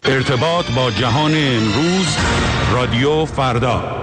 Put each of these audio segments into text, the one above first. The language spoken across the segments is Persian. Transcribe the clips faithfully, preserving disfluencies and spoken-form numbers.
ارتباط با جهان امروز، رادیو فردا.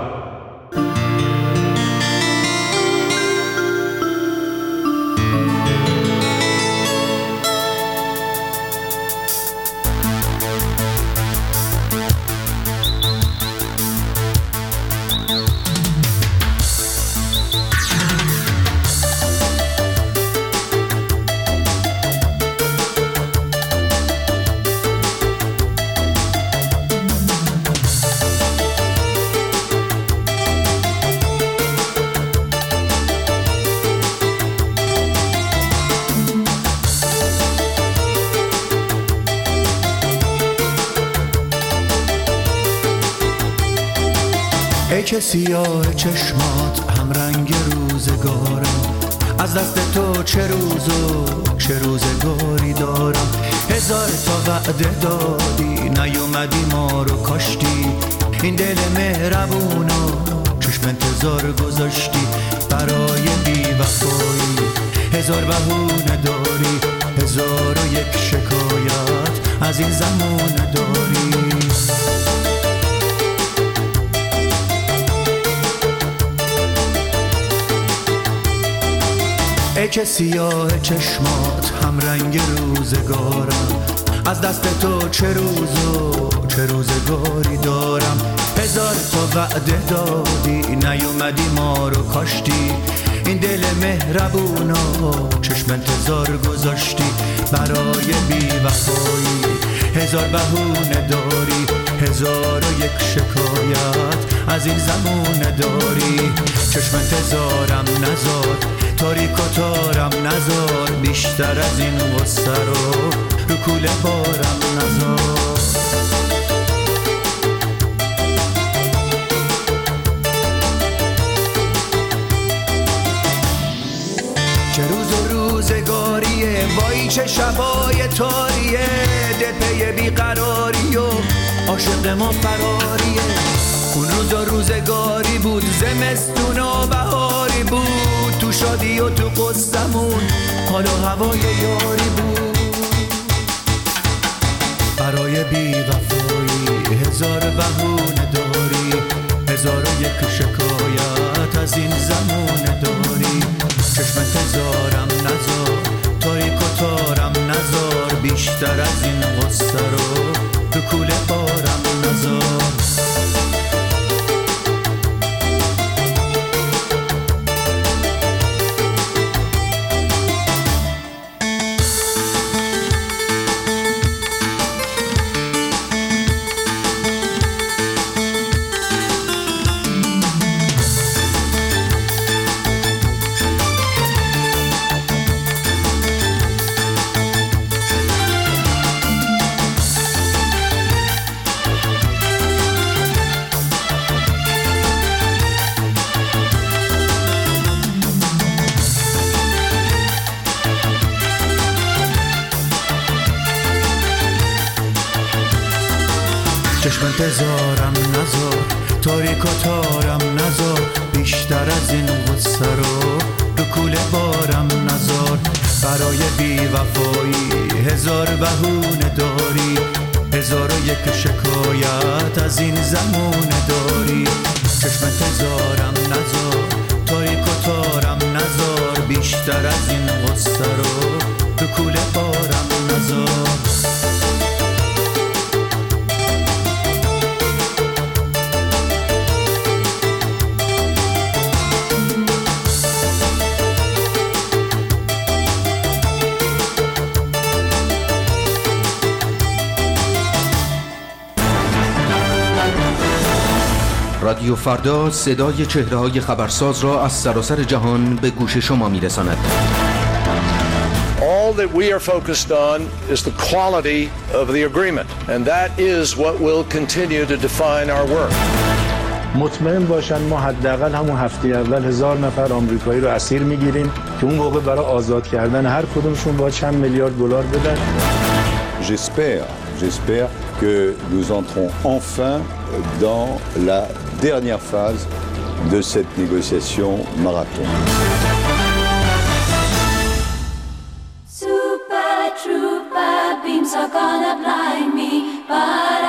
ای که سیاه چشمات هم رنگ روزگارم، از دست تو چه روز و چه روزگاری دارم. هزار تا وعده دادی نیومدی ما رو کاشتی، این دل مهربونو چشم انتظار گذاشتی برای بی وفایی. هزار بهونه داری، هزار و یک شکایت از این زمان داری. ای که سیاه چشمات هم رنگ روزگارم، از دست تو چه روز و چه روزگاری دارم. هزار تا وعده دادی نیومدی ما رو کاشتی، این دل مهربونو چشم انتظار گذاشتی برای بی وفایی. هزار بهونه داری، هزار و یک شکایت از این زمونه داری. چشم انتظارم نزار، تاریک و تارم نزار، بیشتر از این غصه رو رو کوله بارم نزار. چه روز و روزگاریه، وای چه شبای تاریه، دپه بیقراری و عاشق ما فراریه. اون روز و روزگاری بود، زمستون و بهاری بود، تو شادی و تو قصدمون حال و هوای یاری بود. برای بی وفایی هزار بهونه داری، هزار و یک شکایت از این زمان داری. چشم انتظارم نزار، تاریک و تارم نزار، بیشتر از این غصه رو تو کوله بارم نزار. چشم انتظارم نزار، تاریک و تارم نزار، بیشتر از این غصه رو رو کوله بارم نزار. برای بی وفایی هزار بهونه داری، هزار و یک شکایت از این زمونه داری. چشم انتظارم نزار، تاریک و تارم نزار، بیشتر از این غصه رو رو کوله بارم نزار. رادیو فردا صدای چهره‌های خبرساز را از سراسر جهان به گوش شما می‌رساند. All that we are focused on is the quality of the agreement, and that is what will continue to define our work. مطمئن باشن ما حداقل همون هفته اول هزار نفر آمریکایی رو اسیر می‌گیریم که اون موقع برای آزاد کردن هر کدومشون با چند میلیارد دلار بدن. J'espère, j'espère que nous entrons enfin dans la dernière phase de cette négociation marathon. Super trooper beams are gonna blind me, but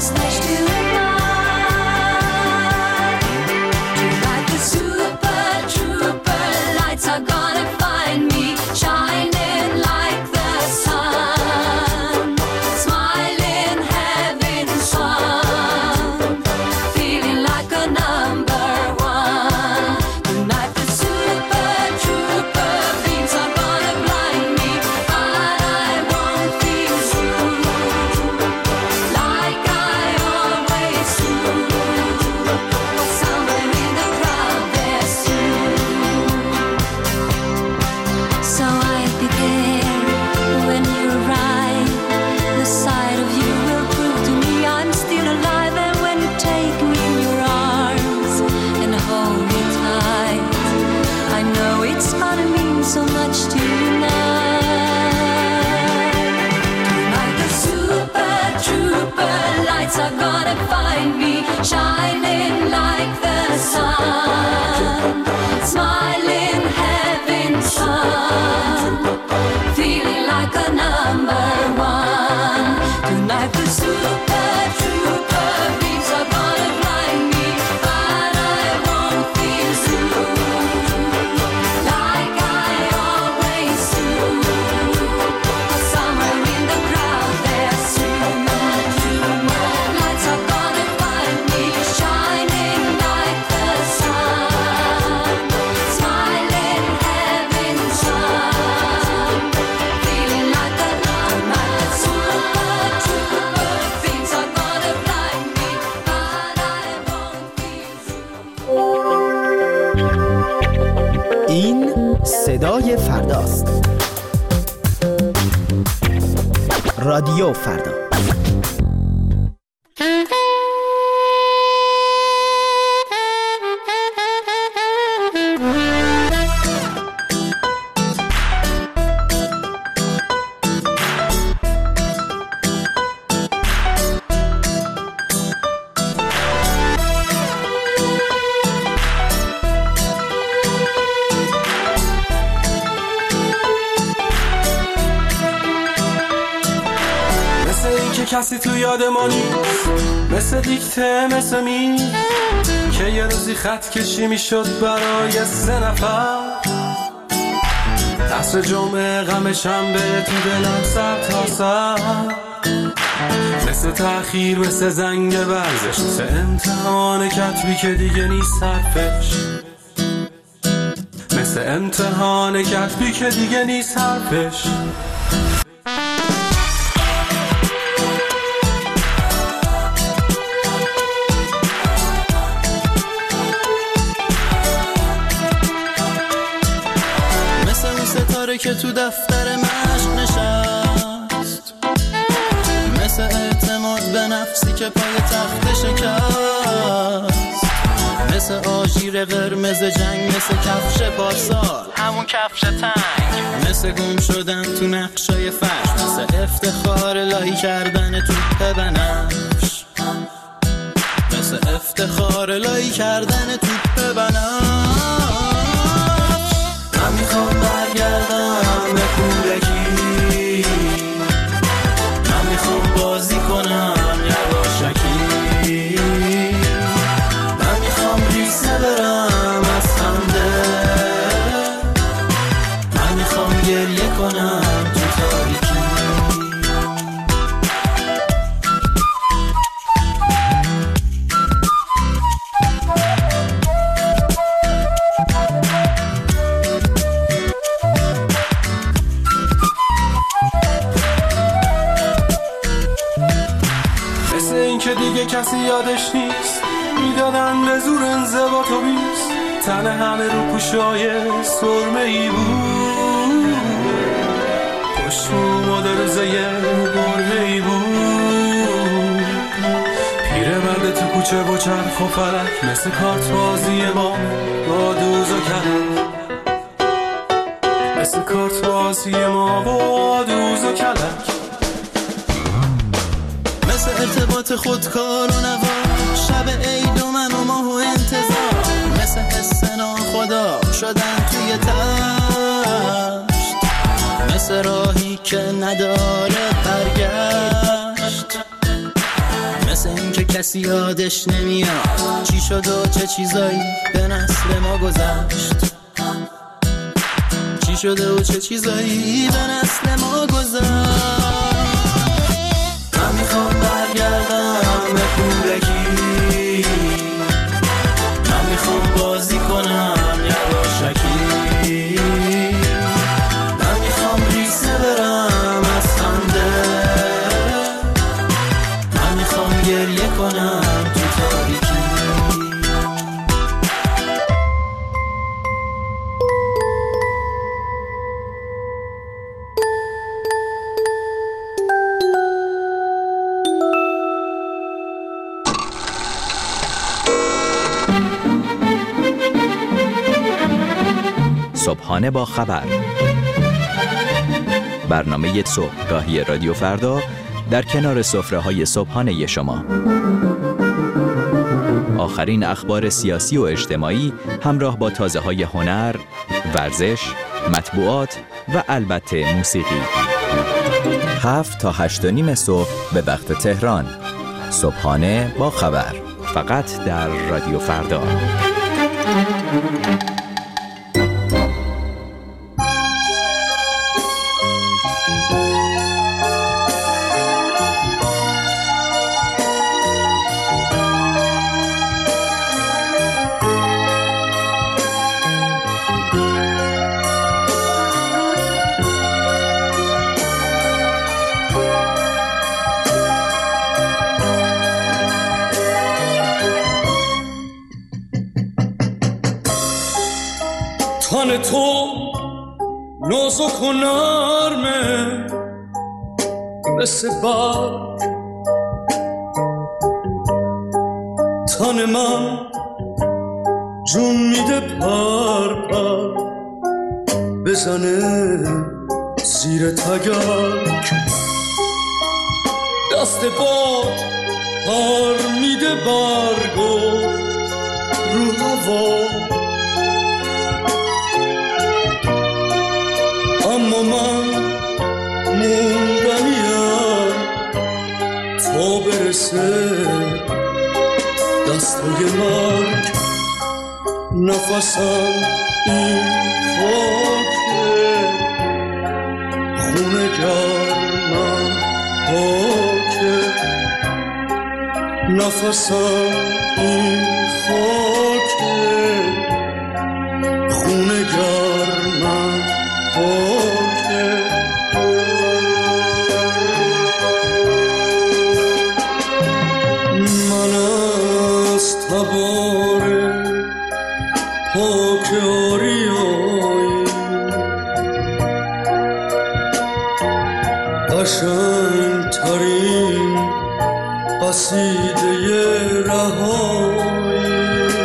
صدای فرداست. رادیو فردا. کسی تو یاد ما نیست، مثل دیکته مثل می که یه روزی خط کشی می شد برای سه نفر. عصر جمعه غم شنبه تو دلم سر تا سر، مثل تأخیر مثل زنگ ورزش، مثل امتحان کتبی که دیگه نیست حرفش، مثل امتحان کتبی که دیگه نیست حرفش. که تو دفتر مشق نشست، مثل اعتماد به نفسی که پای تخت شکست، مثل آژیر قرمز جنگ، مثل کفش پارسال همون کفش تنگ، مثل گم شدن تو نقشای فرش، مثل افتخار لایی کردن توپ بنفش، مثل افتخار لایی کردن توپ بنفش. من میخوام برگردم به کودکی، من میخوام بازی کنم یواشکی، من میخوام ریسه برم از خنده، من میخوام گریه کنم تو تاریکی. دیگه کسی یادش نیست، میدادن به زور انضباط و بیست، تن همه رو پوشای سرمه‌ای بود، پشت مادرزه برهه‌ای بود، پیرمرد تو کوچه و چرخ و فلک، مثل کارت بازی ما با دوز و کلک، مثل کارت بازی ما با دوز و کلک، مثل ارتباط خودکار و نوا، شب عید و من و ماه و انتظار، مثل حس ناخدا شدن توی تشت، مثل راهی که نداره برگشت، مثل این که کسی یادش نمیاد چی شد و چه چیزایی به نسل ما گذشت، چی شده و چه چیزایی به نسل ما گذشت. من میخوام برگردم به کودکی، من میخوام بازی کنم یواشکی، من میخوام ریسه برم از خنده، من میخوام گریه کنم تو تاریکی. صبحانه با خبر، برنامه صبحگاهی رادیو فردا در کنار سفره‌های صبحانه شما. آخرین اخبار سیاسی و اجتماعی همراه با تازه‌های هنر، ورزش، مطبوعات و البته موسیقی. هفت تا هشت و نیم صبح به وقت تهران. صبحانه با خبر، فقط در رادیو فردا. تن تو نازک و نرمه مثل برگ، تن من جون میده پر پر بزنه زیر تگرگ، دست باد پر میده برگو رو هوا، اما من موندنیم تا برسه دستای مرگ، نفسم این خاکه خونه گرمم پاکه، نفسم این خاکه خونه گرمم پاکه. من از تبار پاک آریایی قشنگ ترین قصیده رهایی،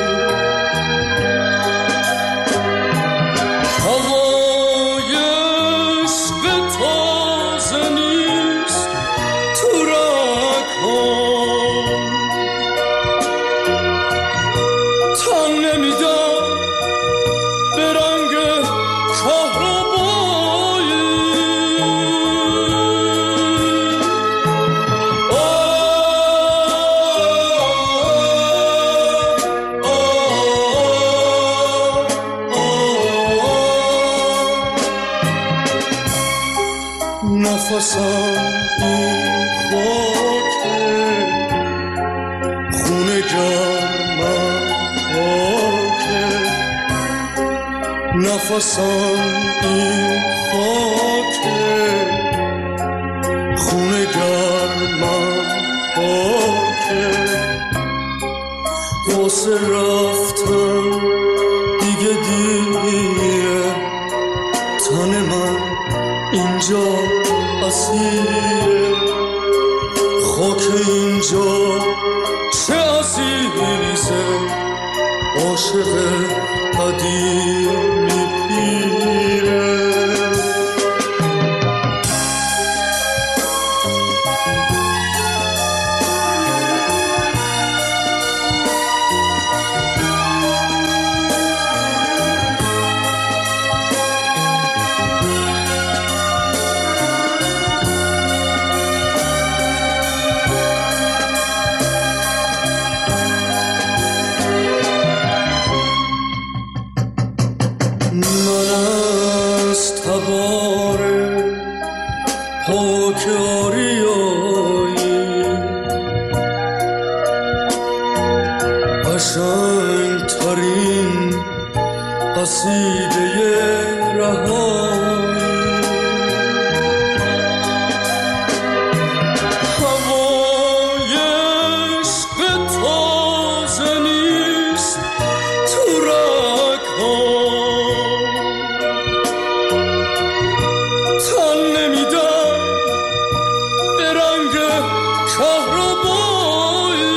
نفسم این خاکه خونه گرمم پاکه، نفسم این خاکه خونه گرمم پاکه، واسه رفتن دیگه دیگه تن من اینجا اسیره، خاک اینجا چه عزیزه عاشق قدیمی پیره. قشنگ ترین قصیده رهایی هوای عشق تازه نیست تو رگ‌ها تن نمیدن به رنگ کهربایی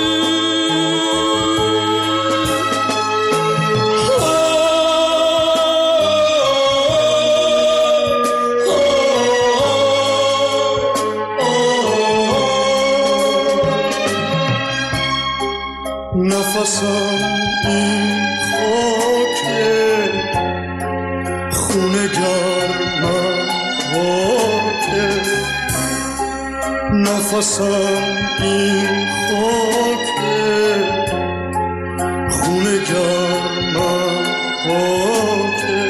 نفسم این خاکه خونه گرمم واکه نفسم این خاکه خونه گرمم واکه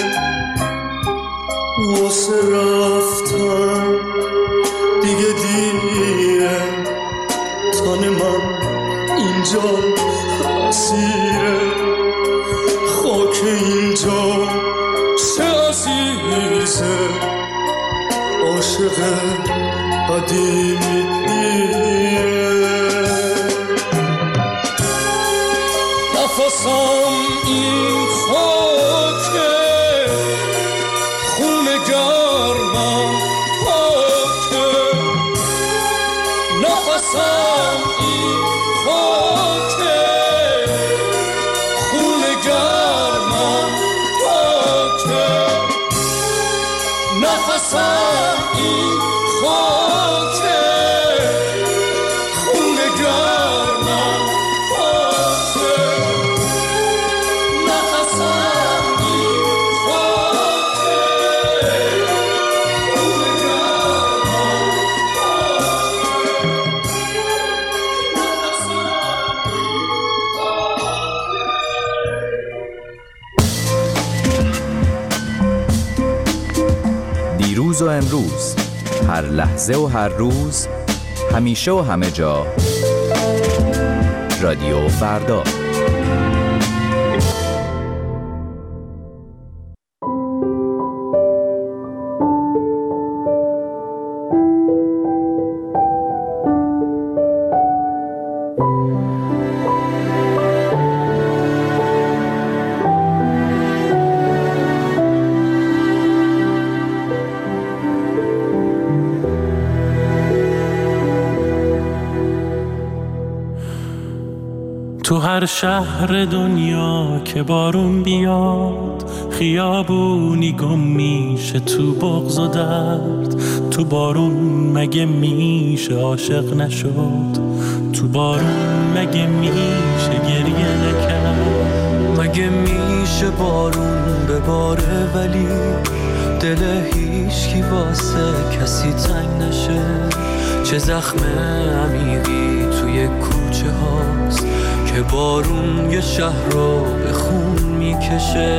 واسه رفتن دیگه دیره تن من اینجا اسیره خاک اینجا چه عزیزه عاشق قدیمیه نفسم این خاکه خون گرمم پاکه نفسم این خاکه خون گرمم پاکه نفسم این خاکه خون گرمم پاکه نفسم این خاکه خون گرمم دیروز و امروز، هر لحظه و هر روز، همیشه و همه جا، رادیو فردا. تو هر شهر دنیا که بارون بیاد خیابونی گم میشه تو بغض و درد. تو بارون مگه میشه عاشق نشد؟ تو بارون مگه میشه گریه نکرد؟ مگه میشه بارون بباره ولی دل هیچ کی واسه کسی تنگ نشه؟ چه زخم عمیقی توی کوچه هاست که بارون یه شهر رو به خون میکشه.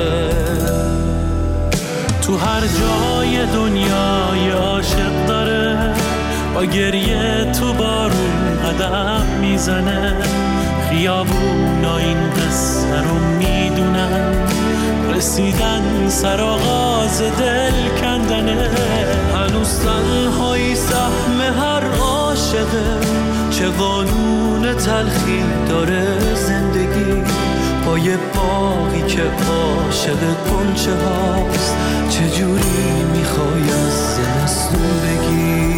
تو هر جای دنیا یه عاشق داره با گریه تو بارون قدم میزنه. خیابونا این قصه رو میدونن، رسیدن سر آغاز دل کندنه. هنوز تنهایی سهم هر عاشقه، چه قانون تلخی داره زندگی. با یه باقی که عاشق گنچه هاست، چجوری میخوای از زمستون بگی؟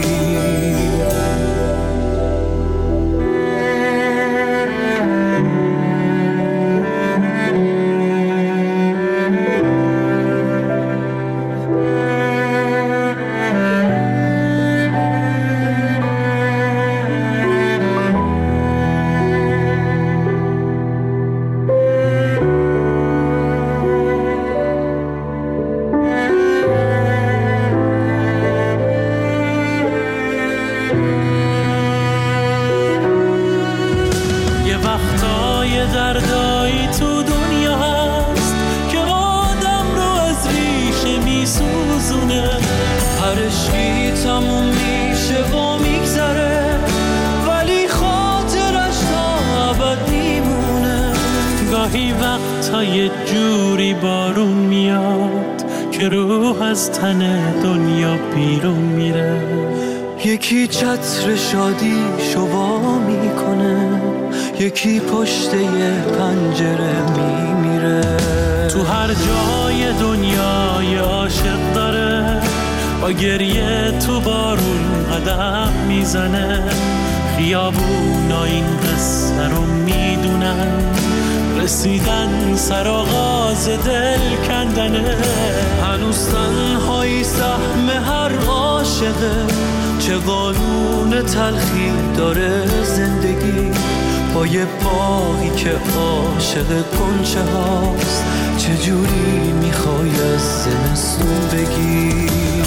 گاهی وقتا یه جوری بارون میاد که روح از تن دنیا بیرون میره. یکی چتر شادی شوا میکنه، یکی پشت یه پنجره میمیره. تو هر جای دنیا یه عاشق داره، با گریه تو بارون قدم میزنه. خیابونا این قصه رو میدونن، رسیدن سر آغاز دل کندنه. هنوز تنهایی سهم هر عاشقه، چه قانون تلخی داره زندگی. با یه پایی که عاشق گنچه هاست، چجوری میخوای از زمستون بگی؟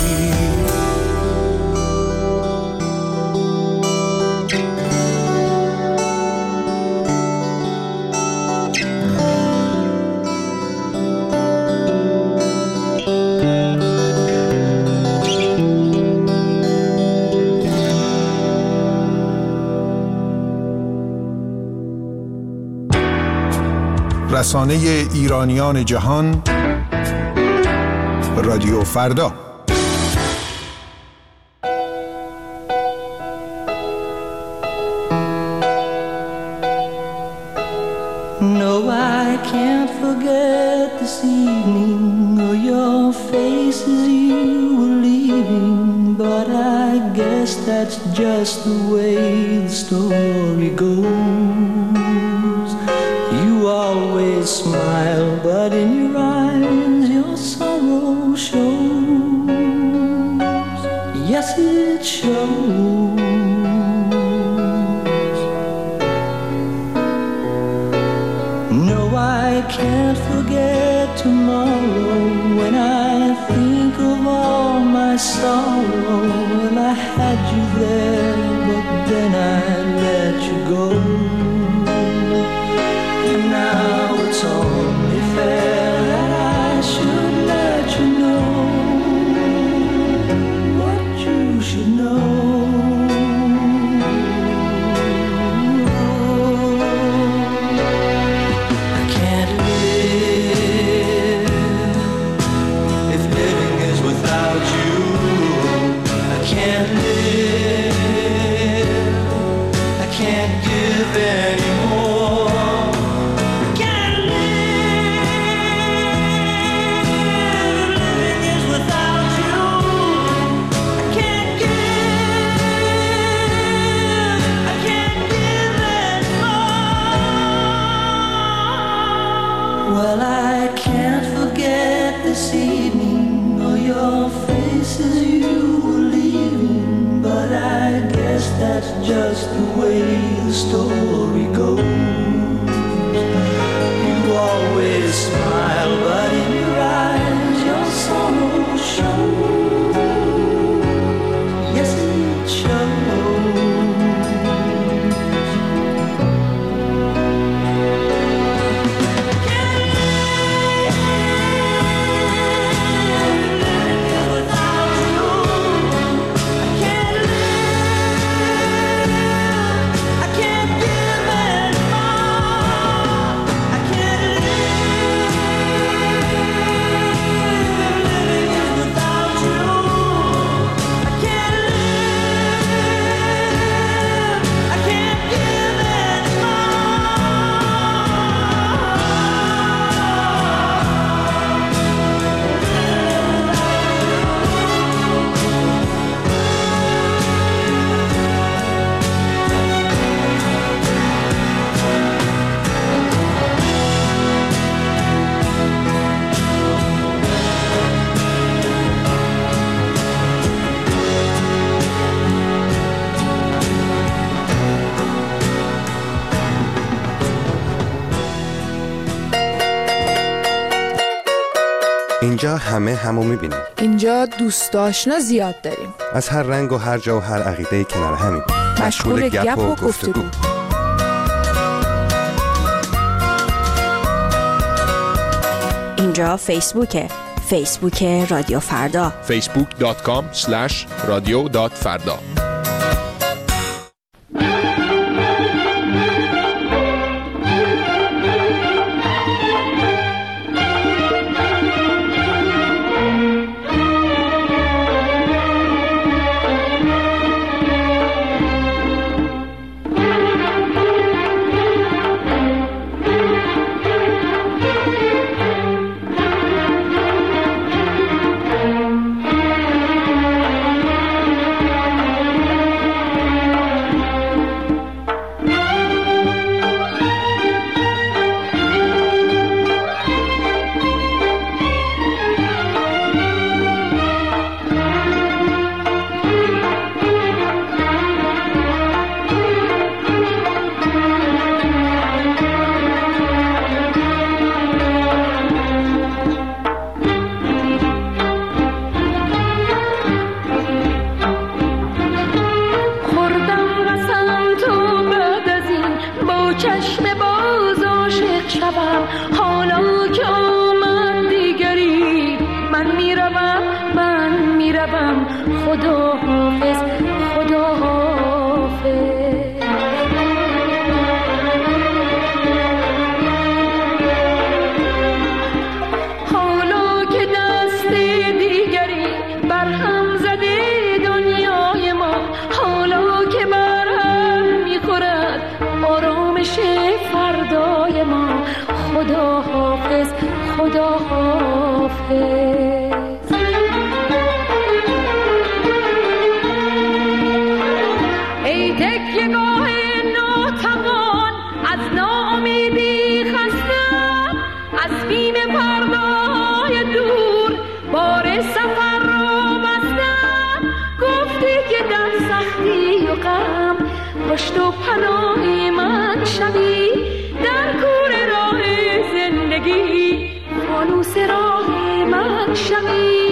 رسانه ایرانیان جهان، رادیو فردا. No, I can't forget this evening or your face as you were leaving, but I guess that's just the way the story goes. You always smile, but in your eyes your sorrow shows. Yes, it shows. No, I can't forget tomorrow when I think of all my sorrow. Well, I had you there, but then I let you go. Now it's only fair that I should let you know what you should know. I can't live if living is without you. I can't live, I can't give anymore. Well, I can't forget this evening or your face as you were leaving, but I guess that's just the way the story goes. You always smile, but in your eyes your sorrow shows. Yes, it shows. اینجا همه همو میبینیم. اینجا دوست آشنا زیاد داریم. از هر رنگ و هر جا و هر عقیده‌ای کنار همیم. مشغول گپ و گفتگو. اینجا فیسبوکه. فیسبوک رادیو فردا. فیسبوک دات کام اسلش رادیو دات فردا. فردای ما. خدا حافظ، خدا حافظ. ای تکیه‌گاه ناتوان، از ناامیدی خستم، از بیم فردای دور بار سفر را بستم. گفتی که در سختی و غم پشت و پناه من شوی، در کوره راه زندگی فانوس راه من شوی.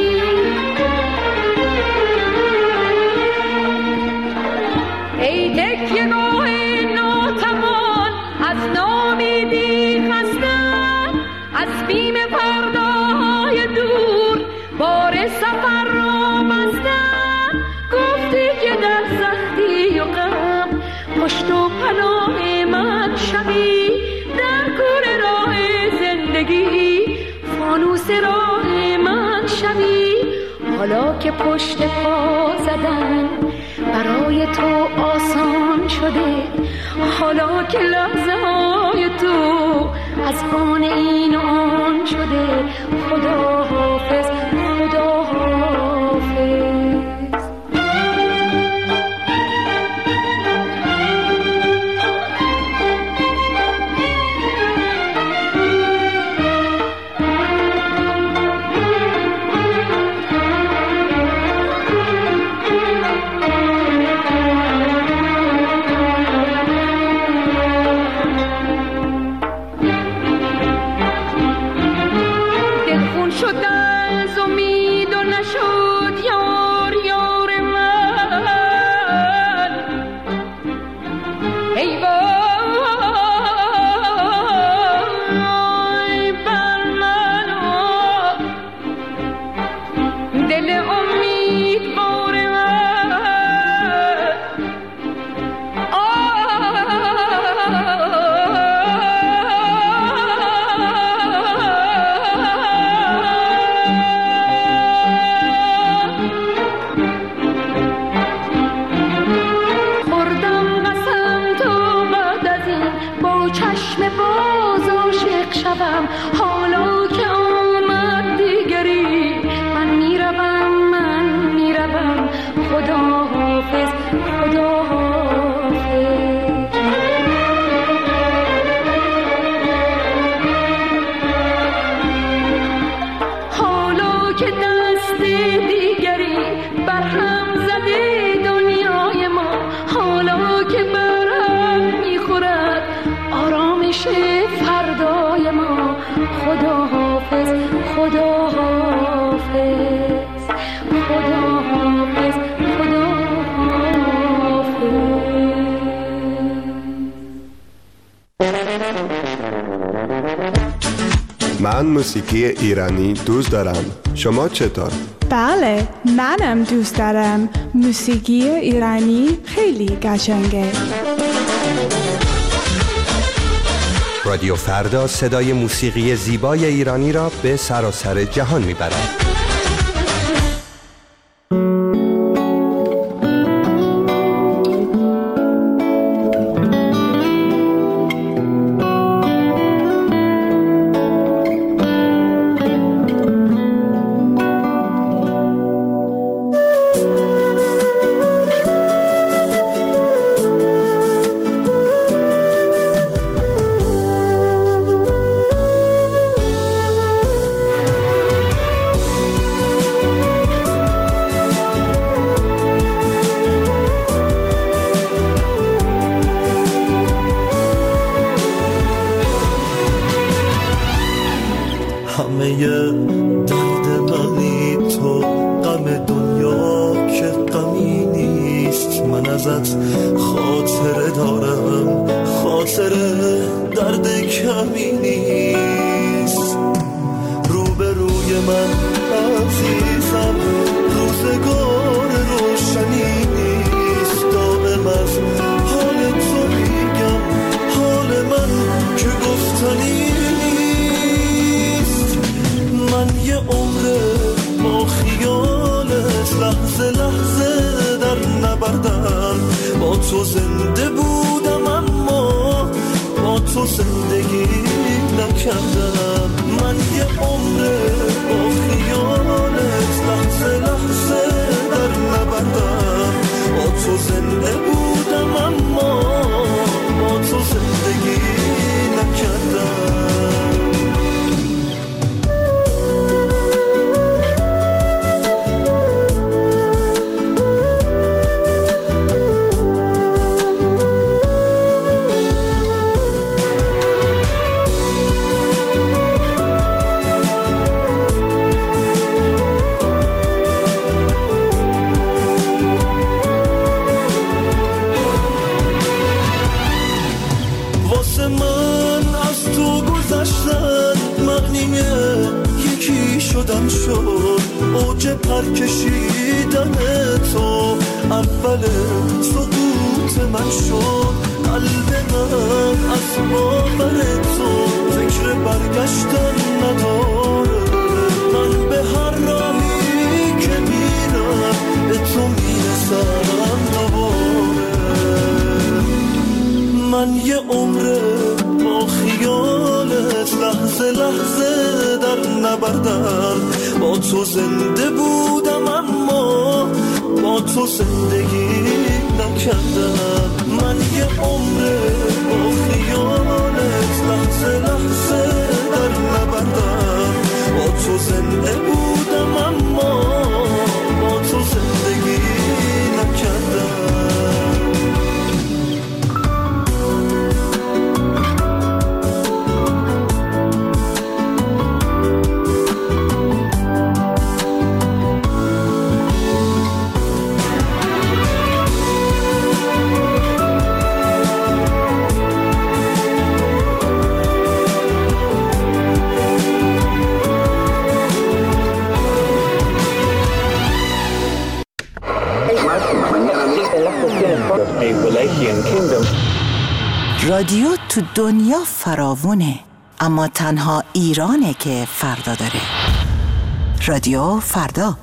ای تکیه‌گاه ناتوان، از ناامیدی خستم، از بیم فردای دور بار سفر را بستم. گفتی که در سختی و غم پشت و پناه من شوی، در کوره راه زندگی فانوس راه من شوی. حالا که پشت پا زدن برای تو آسان شده، حالا که لحظه های تو از آن این و آن شده. خدا حافظ، خدا حافظ. حالا که آمد دیگری من میروم، من میروم. خدا حافظ، خدا حافظ. حالا که دست دیگری برهم زده دنیای ما، حالا که برهم میخورد آرامش فردای ما. خدا حافظ، خدا حافظ، خدا حافظ، خدا حافظ. من موسیقی ایرانی دوست دارم. شما چطور؟ بله، منم دوست دارم. موسیقی ایرانی خیلی قشنگه. رادیو فردا صدای موسیقی زیبای ایرانی را به سراسر جهان میبرد. تو زندگی نکردم. من یه عمر با خیالت لحظه لحظه در نبردم. با تو زنده بودم اما با تو زندگی نکردم. شدن شد اوج پر کشیدن تو، اول سقوط من شد قلب من از باور تو فکر برگشتن نداره. من به هر راهی که میرم به تو میرسم دوباره. من یه عمر با خیالت لحظه لحظه در نبردم. با تو زنده بودم اما با تو زندگی نکردم. من یه عمر با خیالت لحظه لحظه در نبردم. با تو زنده بودم اما با تو زندگی نکردم. رادیو تو دنیا فراوونه، اما تنها ایرانه که فردا داره. رادیو فردا.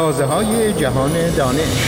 تازه های جهان دانش.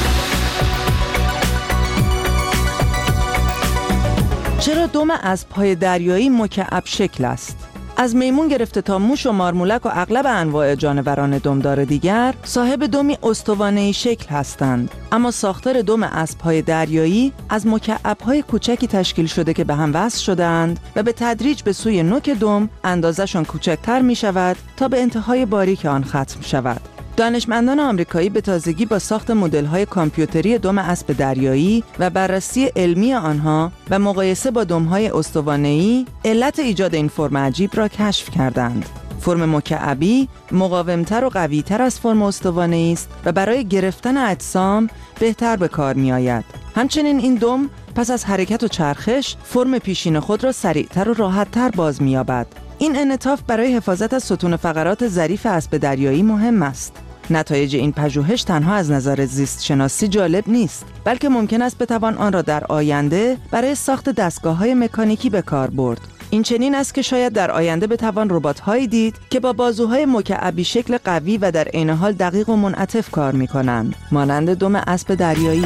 چرا دم اسب‌های دریایی مکعب شکل است؟ از میمون گرفته تا موش و مارمولک و اغلب انواع جانوران دمدار دیگر صاحب دمی استوانه‌ای شکل هستند، اما ساختار دم اسب‌های دریایی از مکعب‌های کوچکی تشکیل شده که به هم وصل شده‌اند و به تدریج به سوی نوک دم اندازه‌شان کوچکتر می‌شود تا به انتهای باریک آن ختم شود. دانشمندان آمریکایی به تازگی با ساخت مدل‌های کامپیوتری دم اسب دریایی و بررسی علمی آنها و مقایسه با دم‌های استوانه‌ای علت ایجاد این فرم عجیب را کشف کردند. فرم مکعبی مقاومتر و قوی‌تر از فرم استوانه‌ای است و برای گرفتن اجسام بهتر به کار می‌آید. همچنین این دم پس از حرکت و چرخش فرم پیشین خود را سریعتر و راحت‌تر باز می‌یابد. این انعطاف برای حفاظت از ستون فقرات ظریف اسب دریایی مهم است. نتایج این پژوهش تنها از نظر زیست شناسی جالب نیست، بلکه ممکن است بتوان آن را در آینده برای ساخت دستگاه‌های مکانیکی به کار برد. این چنین است که شاید در آینده بتوان ربات‌هایی دید که با بازوهای مکعبی شکل قوی و در عین حال دقیق و منعطف کار می‌کنند، مانند دم اسب دریایی.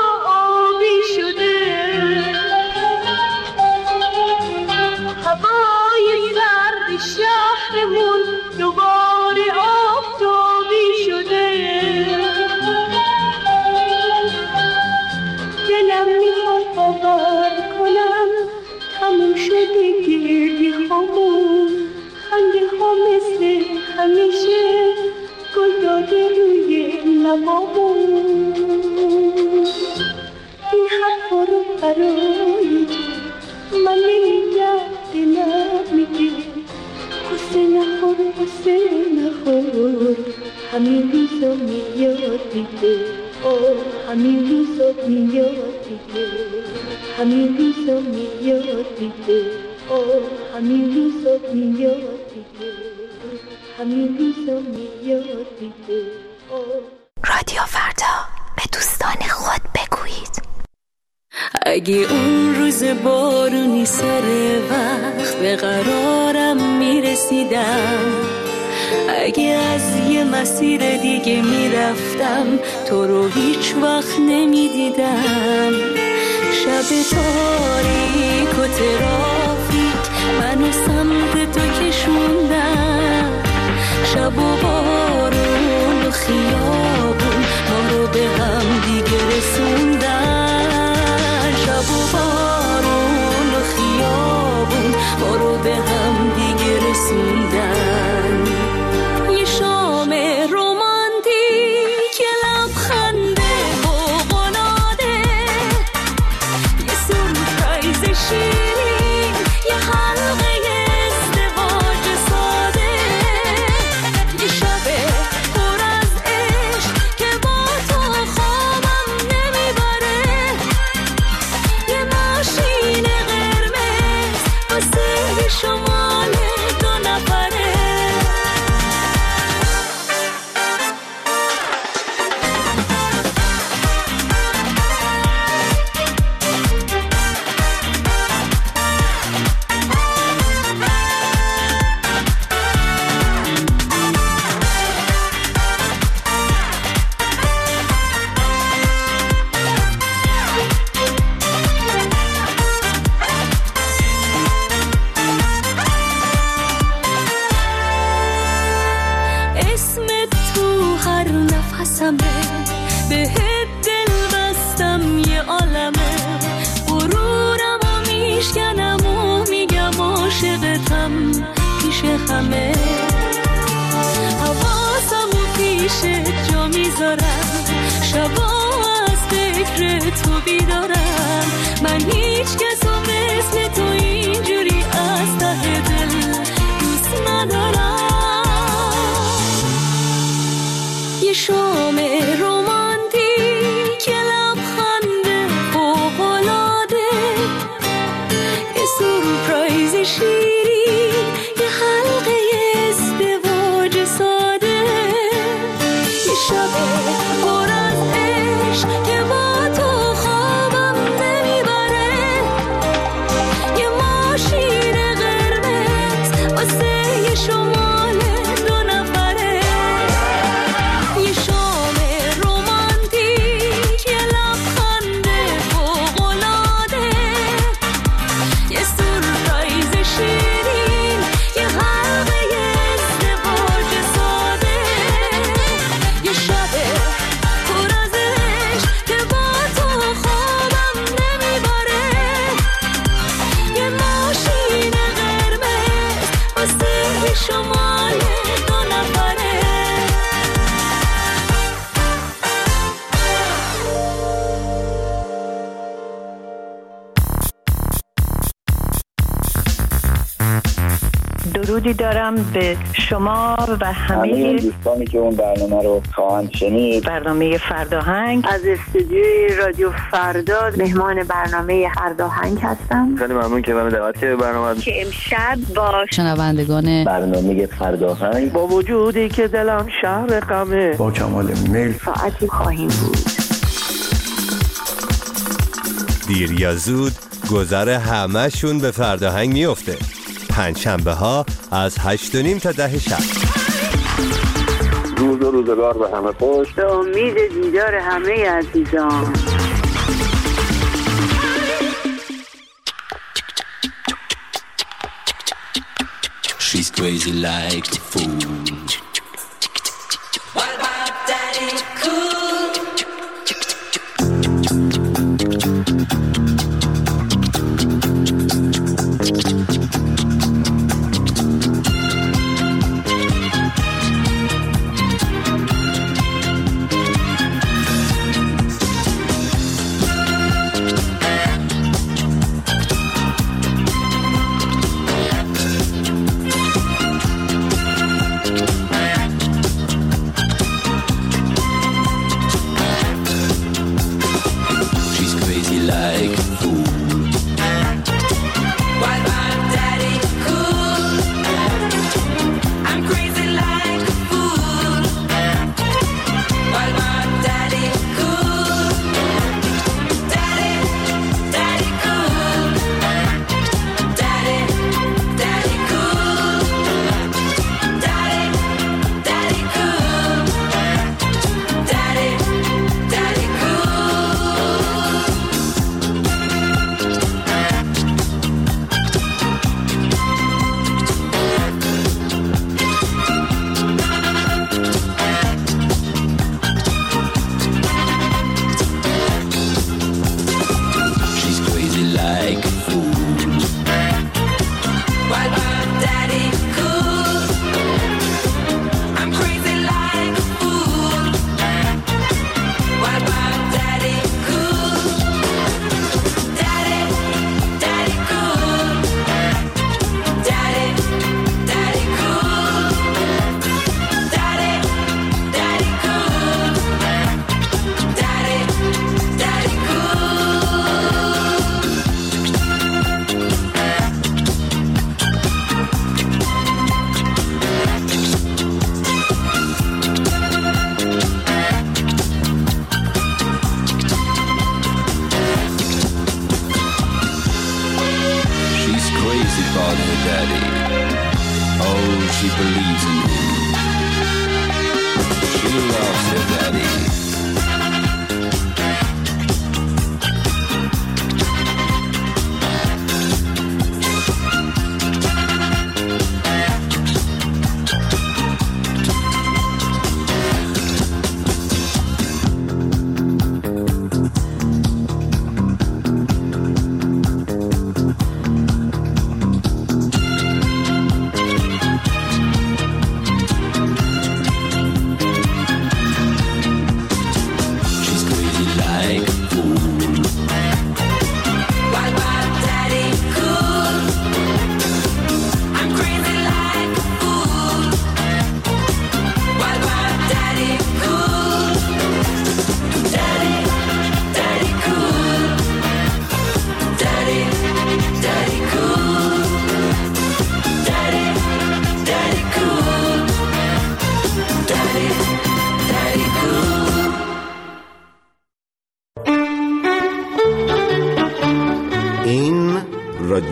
Bye. همیشه گل داده روی لبامون. این حرفا رو برای تو من نمیگم، دلم میگه قصه نخور قصه نخور، همین روزا میاد دیگه، آه همین روزا میاد دیگه، همین روزا میاد دیگه، آه همین روزا میاد دیگه، همین روزا میاد دیگه. رادیو فردا، به دوستان خود بگویید. اگه اون روز بارونی سر وقت به قرارم میرسیدم، اگه از یه مسیر دیگه میرفتم تو رو هیچ وقت نمیدیدم، شب تاریک و ترافیک منو سمت تو کشوندم، شب و بارون و خیابون ما رو به هم دیگه رسوندن، شب و بارون و خیابون ما رو به هم دیگه رسوندن. یه شام رومانتیک، یه لبخنده فوق‌العاده، یه سورپرایز شیرین، یه حلقه ازدواج ساده، یه شب پر از عشق که با تو خوابم نمیبره، یه ماشین قرمز واسه شمال دو نفره. اسمت تو هر نفسمه، بهت دل بستم یه عالمه، غرورم و میشکنم و میگم عاشقتم پیش همه، حواسم و پیشت جا میذارم، شبا از فکر تو بیدارم، من هیچ کسو مثل تو اینجوری از ته دل دوست ندارم. یه شام رومانتیک، یه لبخنده فوق‌العاده، یه سورپرایز شیرین، یه حلقه ازدواج ساده، یه شب پر از عشق که با تو خوابم نمیبره، یه ماشین قرمز واسه شمال دو نفره. یه شام رومانتیک، یه لبخنده فوق‌العاده، یه سورپرایز شیرین، یه حلقه ازدواج ساده، یه شب پر از عشق که با تو خوابم نمیبره، یه ماشین قرمز واسه شمال دو نفره. درودی دارم به شما و همه همه دوستانی که اون برنامه رو خواهند شنید. برنامه فرداهنگ از استودیوی رادیو فردا مهمان برنامه فرداهنگ هستم. خیلی ممنون که من دعوت کردید برنامه که امشب با شنوندگان برنامه فرداهنگ با وجودی که دلم شهر غمه با کمال میل ساعتی خواهیم بود. دیر یا زود گذر همه‌شون به فرداهنگ میفته. پنجشنبه ها از هشت و نیم تا ده شب. روز و روزگار به همه خوش. به امید دیدار همه عزیزان. She's crazy like the fool. What about Daddy Cool?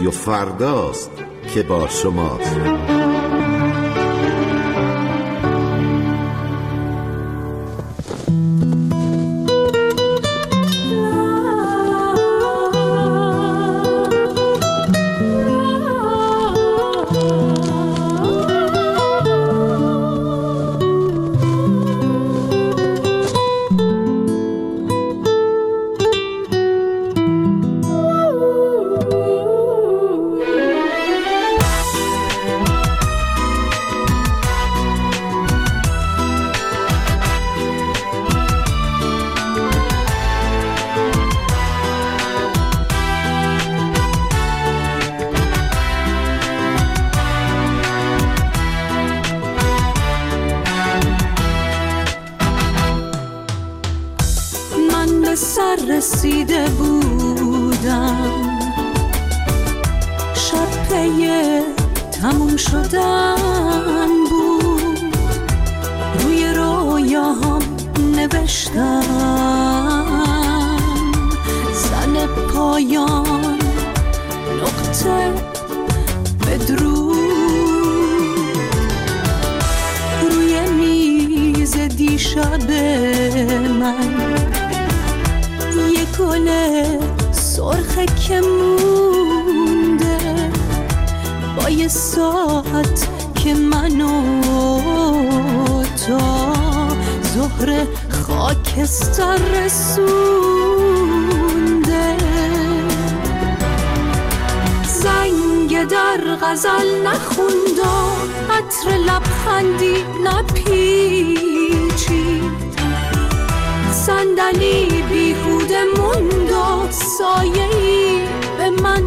رادیو فرداست که با شماست. رسیده بودم، شب پی تموم شدن بود، روی رویاهام نوشتم زن پایان نقطه بدرود، روی میز دیشب من گل سرخه که مونده، با یه ساعت که منو تا ظهر خاکستر رسونده، زنگ در غزل نخوند و عطر لبخندی نپیچید، صندلی بیهوده موند و سایه‌ای به من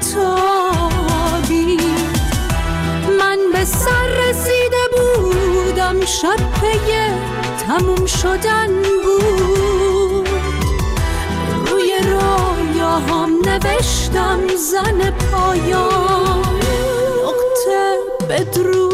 نتابید، من به سر رسیده بودم، شب پی تموم شدن بود، روی رویاهام نوشتم زن پایان نقطه بدرود.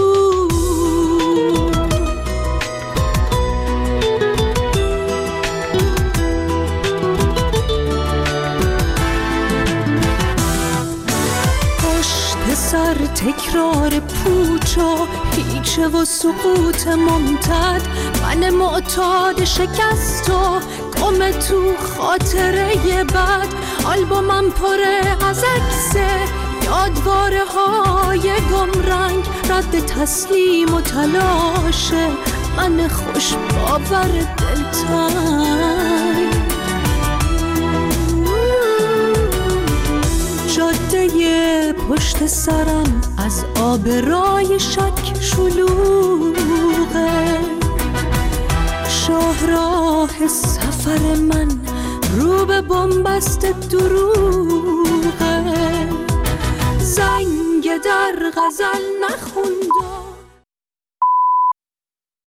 سر تکرار پوچ و هیچه و سقوط ممتد، من معتاد شکست و گم تو خاطره بد، آلبومم پره از عکس یادواره های گمرنگ، رد تسلیم و تلاشه من خوش باور دلتنگ، جاده پشت سرم از آبرای شک شلوغه، شاهراه سفر من رو به بنبست دروغه، زنگ در غزل نخوند